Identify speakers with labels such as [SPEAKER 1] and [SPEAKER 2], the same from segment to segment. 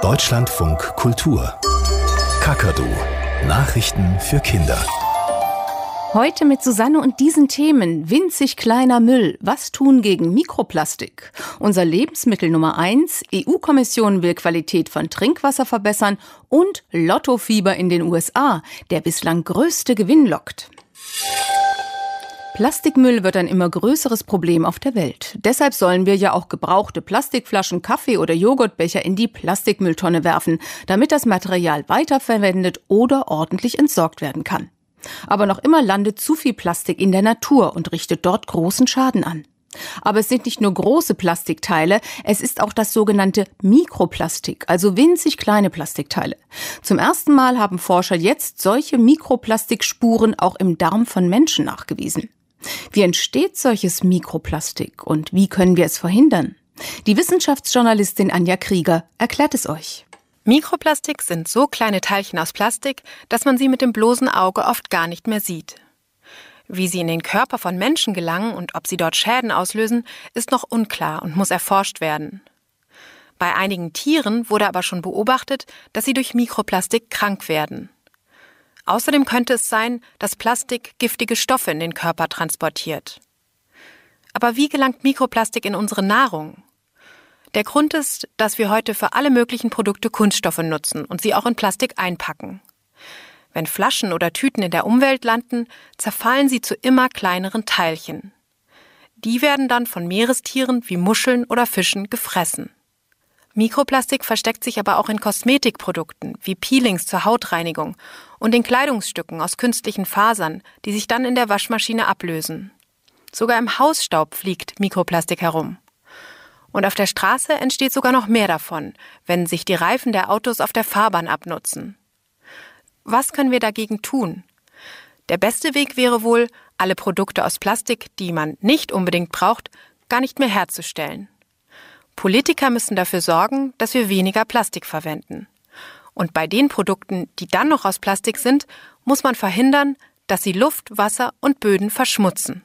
[SPEAKER 1] Deutschlandfunk Kultur. Kakadu. Nachrichten für Kinder.
[SPEAKER 2] Heute mit Susanne und diesen Themen. Winzig kleiner Müll. Was tun gegen Mikroplastik? Unser Lebensmittel Nummer 1. EU-Kommission will Qualität von Trinkwasser verbessern. Und Lottofieber in den USA. Der bislang größte Gewinn lockt. Plastikmüll wird ein immer größeres Problem auf der Welt. Deshalb sollen wir ja auch gebrauchte Plastikflaschen, Kaffee- oder Joghurtbecher in die Plastikmülltonne werfen, damit das Material weiterverwendet oder ordentlich entsorgt werden kann. Aber noch immer landet zu viel Plastik in der Natur und richtet dort großen Schaden an. Aber es sind nicht nur große Plastikteile, es ist auch das sogenannte Mikroplastik, also winzig kleine Plastikteile. Zum ersten Mal haben Forscher jetzt solche Mikroplastikspuren auch im Darm von Menschen nachgewiesen. Wie entsteht solches Mikroplastik und wie können wir es verhindern? Die Wissenschaftsjournalistin Anja Krieger erklärt es euch.
[SPEAKER 3] Mikroplastik sind so kleine Teilchen aus Plastik, dass man sie mit dem bloßen Auge oft gar nicht mehr sieht. Wie sie in den Körper von Menschen gelangen und ob sie dort Schäden auslösen, ist noch unklar und muss erforscht werden. Bei einigen Tieren wurde aber schon beobachtet, dass sie durch Mikroplastik krank werden. Außerdem könnte es sein, dass Plastik giftige Stoffe in den Körper transportiert. Aber wie gelangt Mikroplastik in unsere Nahrung? Der Grund ist, dass wir heute für alle möglichen Produkte Kunststoffe nutzen und sie auch in Plastik einpacken. Wenn Flaschen oder Tüten in der Umwelt landen, zerfallen sie zu immer kleineren Teilchen. Die werden dann von Meerestieren wie Muscheln oder Fischen gefressen. Mikroplastik versteckt sich aber auch in Kosmetikprodukten wie Peelings zur Hautreinigung und in Kleidungsstücken aus künstlichen Fasern, die sich dann in der Waschmaschine ablösen. Sogar im Hausstaub fliegt Mikroplastik herum. Und auf der Straße entsteht sogar noch mehr davon, wenn sich die Reifen der Autos auf der Fahrbahn abnutzen. Was können wir dagegen tun? Der beste Weg wäre wohl, alle Produkte aus Plastik, die man nicht unbedingt braucht, gar nicht mehr herzustellen. Politiker müssen dafür sorgen, dass wir weniger Plastik verwenden. Und bei den Produkten, die dann noch aus Plastik sind, muss man verhindern, dass sie Luft, Wasser und Böden verschmutzen.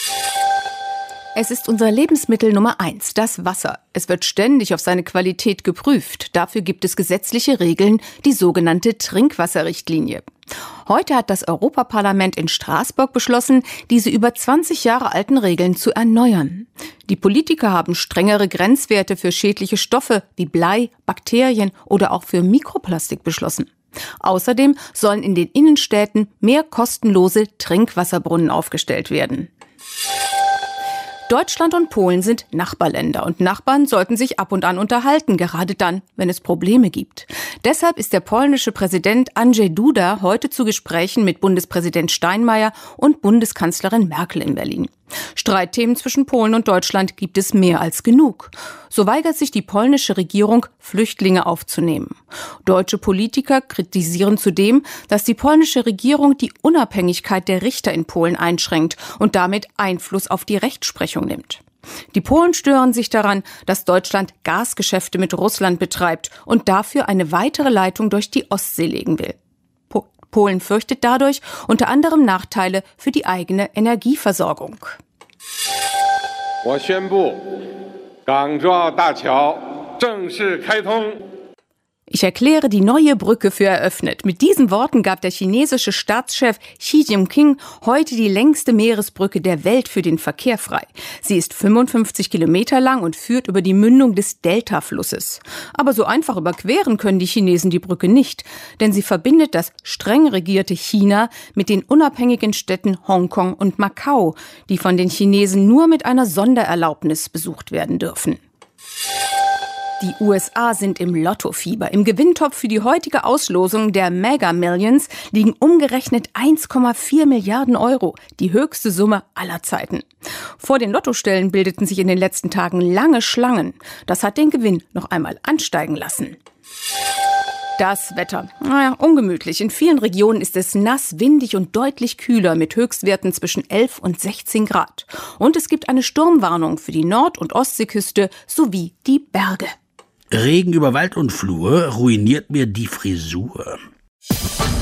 [SPEAKER 2] Es ist unser Lebensmittel Nummer 1, das Wasser. Es wird ständig auf seine Qualität geprüft. Dafür gibt es gesetzliche Regeln, die sogenannte Trinkwasserrichtlinie. Heute hat das Europaparlament in Straßburg beschlossen, diese über 20 Jahre alten Regeln zu erneuern. Die Politiker haben strengere Grenzwerte für schädliche Stoffe wie Blei, Bakterien oder auch für Mikroplastik beschlossen. Außerdem sollen in den Innenstädten mehr kostenlose Trinkwasserbrunnen aufgestellt werden. Deutschland und Polen sind Nachbarländer und Nachbarn sollten sich ab und an unterhalten, gerade dann, wenn es Probleme gibt. Deshalb ist der polnische Präsident Andrzej Duda heute zu Gesprächen mit Bundespräsident Steinmeier und Bundeskanzlerin Merkel in Berlin. Streitthemen zwischen Polen und Deutschland gibt es mehr als genug. So weigert sich die polnische Regierung, Flüchtlinge aufzunehmen. Deutsche Politiker kritisieren zudem, dass die polnische Regierung die Unabhängigkeit der Richter in Polen einschränkt und damit Einfluss auf die Rechtsprechung nimmt. Die Polen stören sich daran, dass Deutschland Gasgeschäfte mit Russland betreibt und dafür eine weitere Leitung durch die Ostsee legen will. Polen fürchtet dadurch unter anderem Nachteile für die eigene Energieversorgung. Ich erkläre die neue Brücke für eröffnet. Mit diesen Worten gab der chinesische Staatschef Xi Jinping heute die längste Meeresbrücke der Welt für den Verkehr frei. Sie ist 55 Kilometer lang und führt über die Mündung des Delta-Flusses. Aber so einfach überqueren können die Chinesen die Brücke nicht, denn sie verbindet das streng regierte China mit den unabhängigen Städten Hongkong und Macau, die von den Chinesen nur mit einer Sondererlaubnis besucht werden dürfen. Die USA sind im Lottofieber. Im Gewinntopf für die heutige Auslosung der Mega Millions liegen umgerechnet 1,4 Milliarden Euro, die höchste Summe aller Zeiten. Vor den Lottostellen bildeten sich in den letzten Tagen lange Schlangen. Das hat den Gewinn noch einmal ansteigen lassen. Das Wetter. Ungemütlich. In vielen Regionen ist es nass, windig und deutlich kühler mit Höchstwerten zwischen 11 und 16 Grad. Und es gibt eine Sturmwarnung für die Nord- und Ostseeküste sowie die Berge.
[SPEAKER 4] Regen über Wald und Flur ruiniert mir die Frisur.